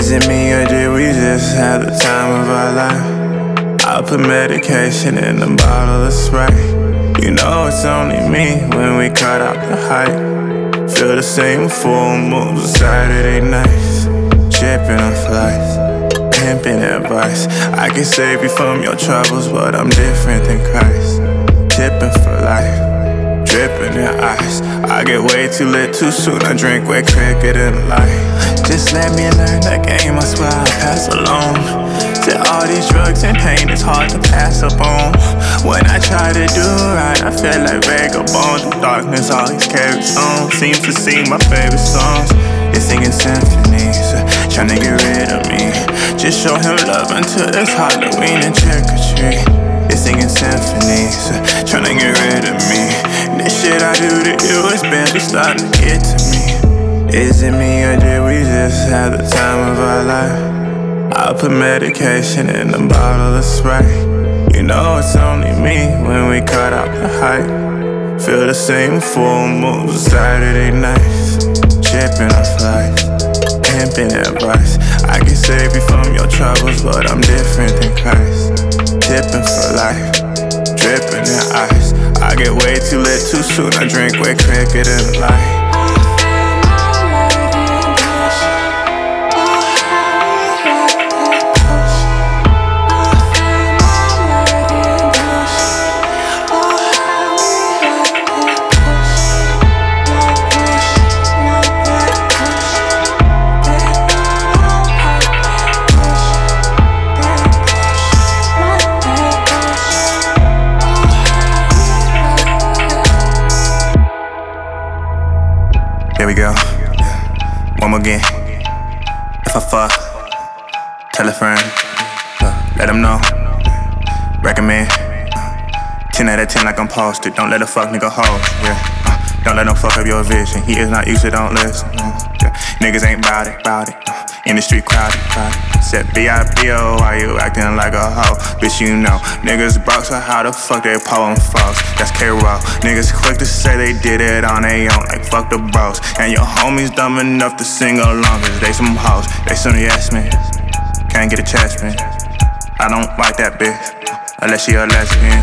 Is it me or did we just have the time of our life? I put medication in a bottle of Sprite. You know it's only me when we cut out the hype. Feel the same full moons on Saturday nights. Shipping on flights, pimping advice. I can save you from your troubles, but I'm different than Christ. Tipping for life, dripping in ice. I get way too lit too soon, I drink way quicker than light. Just let me learn the game, I swear I'll pass along. Said all these drugs and pain is hard to pass up on. When I try to do right, I feel like vagabond. The darkness always carries on. Seems to sing my favorite songs. You're singing symphonies, trying to get rid of me. Just show him love until it's Halloween and trick or treat. You're singing symphonies, trying to get rid of me. This shit I do to you is barely starting to get to me. Is it me or did we just have the time of our life? I put medication in a bottle of Sprite. You know it's only me when we cut out the hype. Feel the same full moons on Saturday nights. Shipping on flights, pimping advice. I can save you from your troubles, but I'm different than Christ. Tipping for life, dripping in ice. I get way too lit too soon, I drink way quicker than light. Here we go, one more again. If I fuck, tell a friend, let them know, recommend. 10 out of 10 like I'm posted, don't let a fuck nigga hold, yeah. Don't let him fuck up your vision, he is not used to, don't listen, yeah. Niggas ain't bout it, in the street crowded. Said B.I.B.O, why you acting like a hoe? Bitch, you know, niggas broke, so how the fuck they pulling false? That's K-Roll. Niggas quick to say they did it on their own, like fuck the bros. And your homies dumb enough to sing along, cause they some hoes, they some yes men. Can't get a chest, man. I don't like that bitch, unless she a lesbian.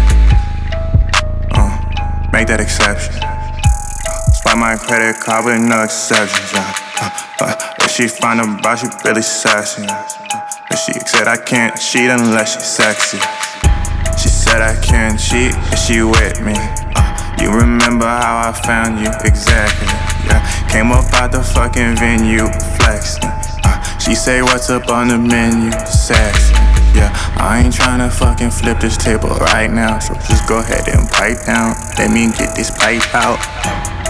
Make that exception. Swipe my credit card with no exceptions, if she find a bar, she really sassy. But she said I can't cheat unless she's sexy. She said I can't cheat if she with me. You remember how I found you exactly? Yeah, came up out the fucking venue flexing. She say what's up on the menu, sexy. Yeah, I ain't tryna fucking flip this table right now, so just go ahead and pipe down. Let me get this pipe out.